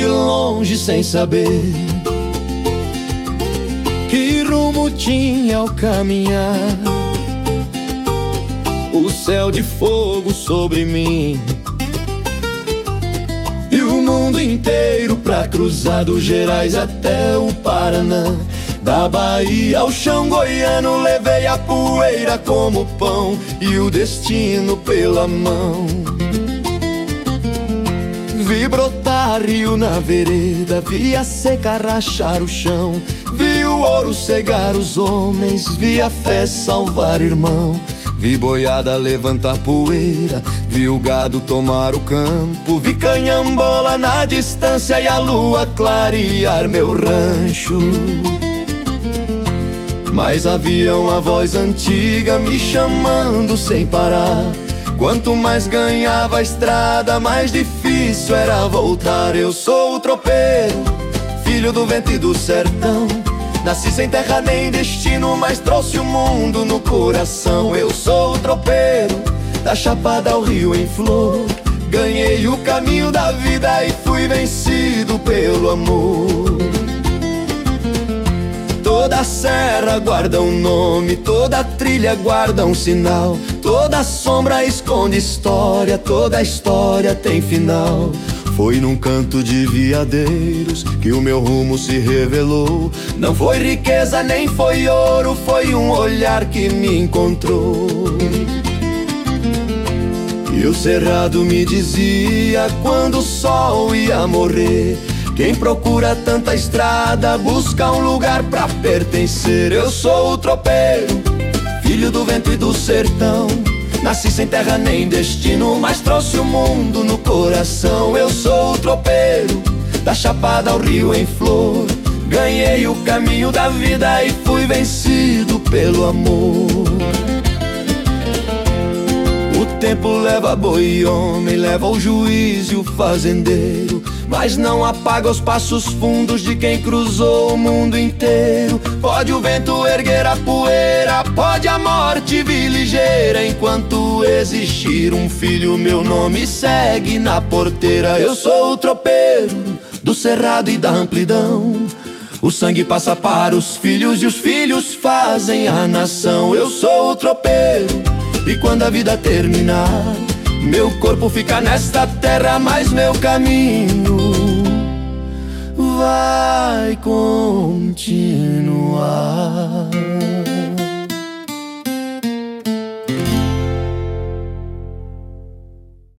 longe sem saber que rumo tinha ao caminhar. O céu de fogo sobre mim e o mundo inteiro pra cruzar dos Gerais até o Paraná. Da Bahia ao chão goiano levei a poeira como pão e o destino pela mão. Vi brotar rio na vereda, vi a seca rachar o chão, vi o ouro cegar os homens, vi a fé salvar irmão. Vi boiada levantar poeira, vi o gado tomar o campo, vi canhambola na distância e a lua clarear meu rancho. Mas havia uma voz antiga me chamando sem parar. Quanto mais ganhava a estrada, mais difícil era voltar. Eu sou o tropeiro, filho do vento e do sertão. Nasci sem terra nem destino, mas trouxe o mundo no coração. Eu sou o tropeiro, da chapada ao rio em flor. Ganhei o caminho da vida e fui vencido pelo amor. Toda serra guarda um nome, toda trilha guarda um sinal, toda sombra esconde história, toda história tem final. Foi num canto de veadeiros que o meu rumo se revelou. Não foi riqueza nem foi ouro, foi um olhar que me encontrou. E o cerrado me dizia quando o sol ia morrer: quem procura tanta estrada busca um lugar pra pertencer. Eu sou o tropeiro, filho do vento e do sertão. Nasci sem terra nem destino, mas trouxe o mundo no coração. Eu sou o tropeiro, da chapada ao rio em flor. Ganhei o caminho da vida e fui vencido pelo amor. O tempo leva boi e homem, leva o juiz e o fazendeiro, mas não apaga os passos fundos de quem cruzou o mundo inteiro. Pode o vento erguer a poeira, pode a morte vir ligeira, enquanto existir um filho, meu nome segue na porteira. Eu sou o tropeiro do cerrado e da amplidão. O sangue passa para os filhos e os filhos fazem a nação. Eu sou o tropeiro e quando a vida terminar, meu corpo fica nesta terra, mas meu caminho vai continuar.